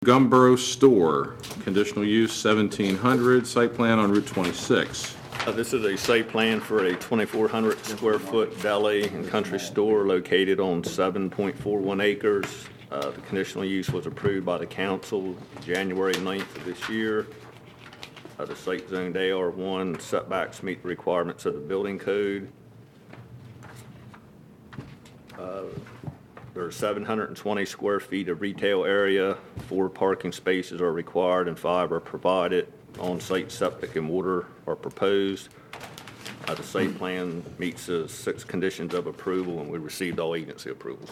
Gumboro Store, conditional use 1700, site plan on Route 26. This is a site plan for a 2,400 square foot deli and country store located on 7.41 acres. The conditional use was approved by the council January 9th of this year. The site zoned AR1, setbacks meet the requirements of the building code. There's 720 square feet of retail area, 4 parking spaces are required and 5 are provided. On-site septic and water are proposed. The site plan meets the 6 conditions of approval, and we received all agency approvals.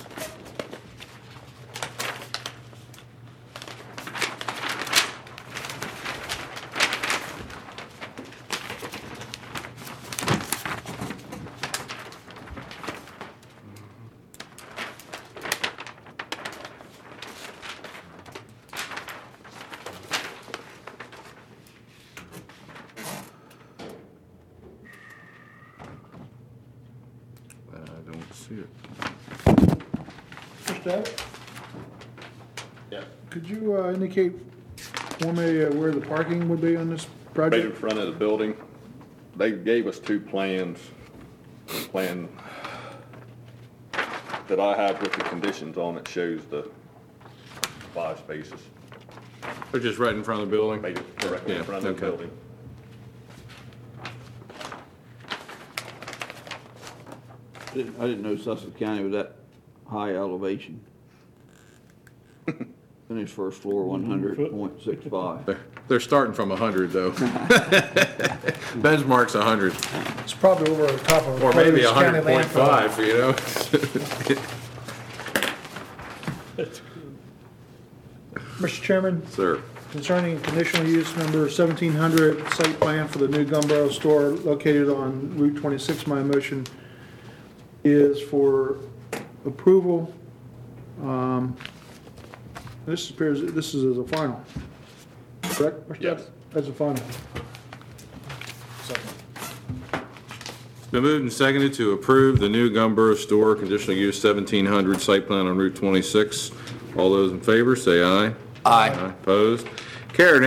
I don't see it. Mr. Abbott, Yeah. could you indicate for me where the parking would be on this Right in project? front of the building. They gave us 2 plans. The plan that I have with the conditions on it shows the 5 spaces. They're just right in front of the building? Right directly in Yeah, front of the okay. building. I didn't know Sussex County was that high elevation. Finished first floor 100.65. They're starting from 100, though. Benchmark's 100, It's probably over the top of. or maybe Clovis County landfill. 100.5, you know? Mr. Chairman, Sir. concerning conditional use number 1700, site plan for the new Gumboro store located on Route 26, my motion is for approval. This appears, this is as a final, correct? Mr. Yes. Abbott? As a final. Been moved and seconded to approve the new Gumboro Store, conditional use 1700, site plan on Route 26. All those in favor, say aye. Aye. Opposed? Carried.